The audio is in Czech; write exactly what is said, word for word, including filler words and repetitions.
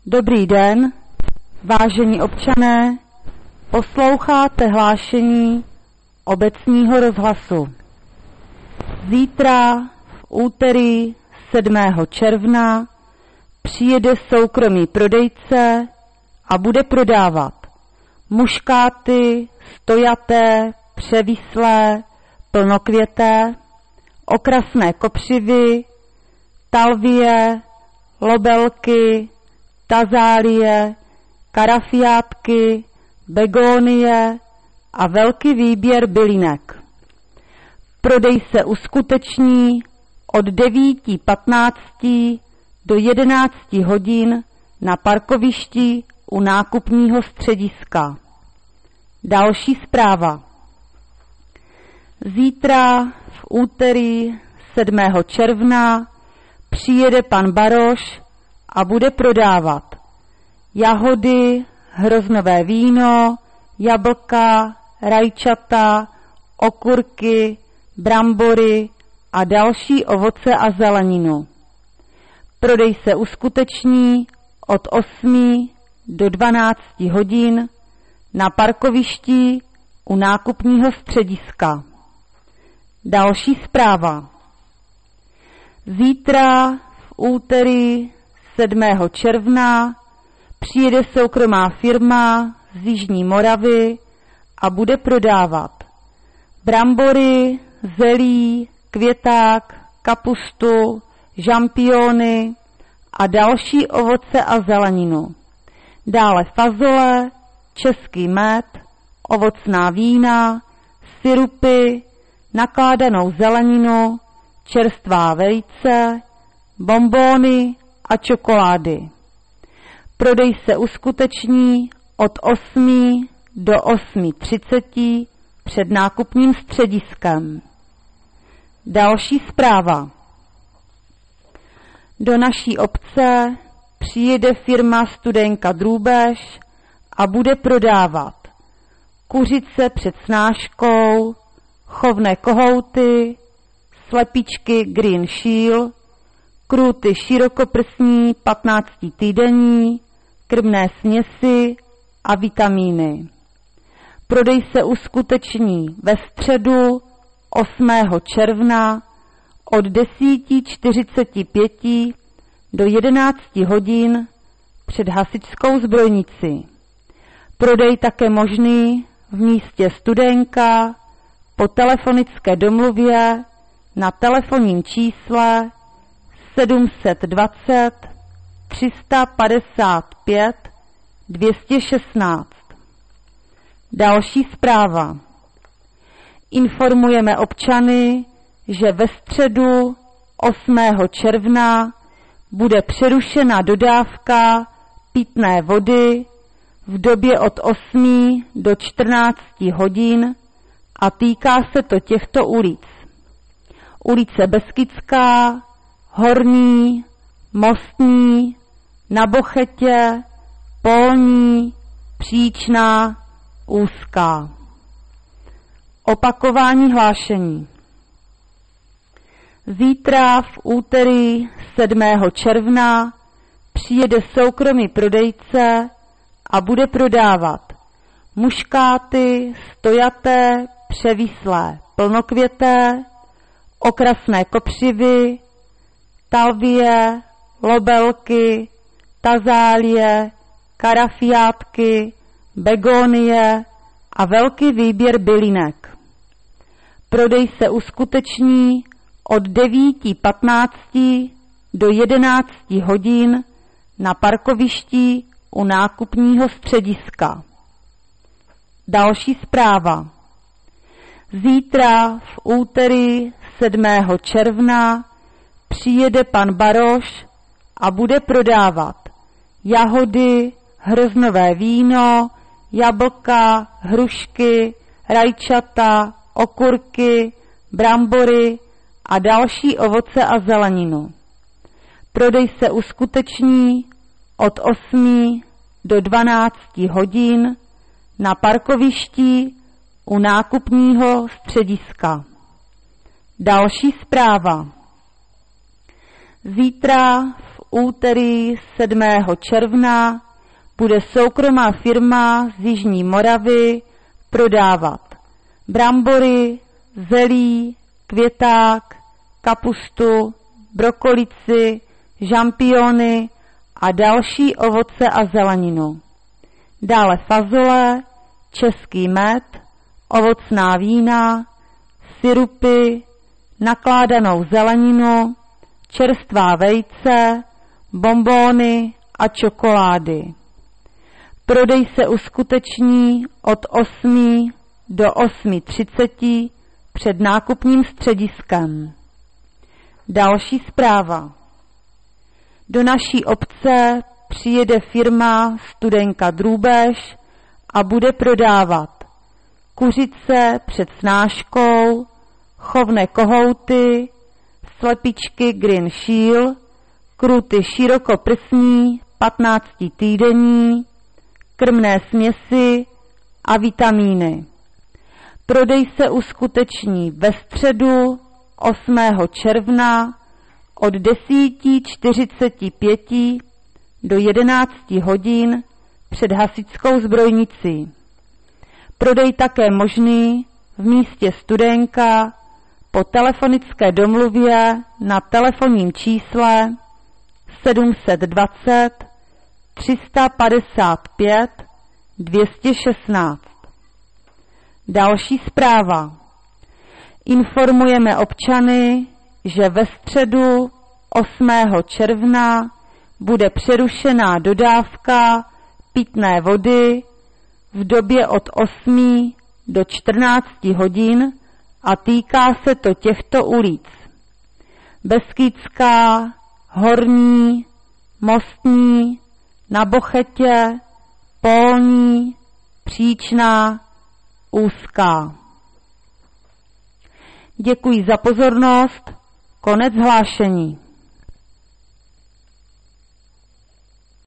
Dobrý den, vážení občané, posloucháte hlášení obecního rozhlasu. Zítra v úterý sedmého června přijede soukromý prodejce a bude prodávat muškáty, stojaté, převislé, plnokvěté, okrasné kopřivy, talvie, lobelky, tazálie, karafiátky, begónie a velký výběr bylinek. Prodej se uskuteční od devět patnáct do jedenáct hodin na parkovišti u nákupního střediska. Další zpráva. Zítra v úterý sedmého června přijede pan Baroš a bude prodávat jahody, hroznové víno, jablka, rajčata, okurky, brambory a další ovoce a zeleninu. Prodej se uskuteční od osmi do dvanácti hodin na parkovišti u nákupního střediska. Další zpráva. Zítra v úterý sedmého června přijede soukromá firma z Jižní Moravy a bude prodávat brambory, zelí, květák, kapustu, žampiony a další ovoce a zeleninu. Dále fazole, český med, ovocná vína, sirupy, nakládanou zeleninu, čerstvá vejce, bonbóny a čokolády. Prodej se uskuteční od osmi do osmi třicet před nákupním střediskem. Další zpráva. Do naší obce přijede firma Studenka Drůbež a bude prodávat kuřice před snáškou, chovné kohouty, slepičky Green Shield, krůty širokoprsní patnáctitýdenní, krmné směsi a vitamíny. Prodej se uskuteční ve středu osmého června od deset čtyřicet pět do jedenácti hodin před hasičskou zbrojnici. Prodej také možný v místě Studenka po telefonické domluvě na telefonním čísle sedm set dvacet tři sta padesát pět dvě stě šestnáct. Další zpráva. Informujeme občany, že ve středu osmého června bude přerušena dodávka pitné vody v době od osmi do čtrnácti hodin a týká se to těchto ulic. Ulice Beskidská, Horní, Mostní, Na Bochetě, Polní, Příčná, Úzká. Opakování hlášení. Zítra v úterý sedmého června přijede soukromý prodejce a bude prodávat muškáty, stojaté, převislé, plnokvěté, okrasné kopřivy, talvie, lobelky, tazálie, karafiátky, begónie a velký výběr bylinek. Prodej se uskuteční od devět patnáct do jedenácti hodin na parkovišti u nákupního střediska. Další zpráva. Zítra v úterý sedmého června přijede pan Baroš a bude prodávat jahody, hroznové víno, jablka, hrušky, rajčata, okurky, brambory a další ovoce a zeleninu. Prodej se uskuteční od osmi do dvanácti hodin na parkovišti u nákupního střediska. Další zpráva. Zítra v úterý sedmého června bude soukromá firma z Jižní Moravy prodávat brambory, zelí, květák, kapustu, brokolici, žampiony a další ovoce a zeleninu. Dále fazole, český med, ovocná vína, sirupy, nakládanou zeleninu, čerstvá vejce, bonbóny a čokolády. Prodej se uskuteční od osmi do osmi třiceti před nákupním střediskem. Další zpráva. Do naší obce přijede firma Studenka Drůbež a bude prodávat kuřice před snáškou, chovné kohouty, slepičky Green Shield, kruty širokoprsní patnáctitýdenní, krmné směsi a vitamíny. Prodej se uskuteční ve středu osmého června od deset čtyřicet pět do jedenácti hodin před hasičskou zbrojnicí. Prodej také možný v místě Studenka po telefonické domluvě na telefonním čísle sedm set dvacet tři sta padesát pět dvě stě šestnáct. Další zpráva. Informujeme občany, že ve středu osmého června bude přerušená dodávka pitné vody v době od osmi do čtrnácti hodin a týká se to těchto ulic: Beskýdská, Horní, Mostní, Na Bochetě, Polní, Příčná, Úzká. Děkuji za pozornost. Konec hlášení.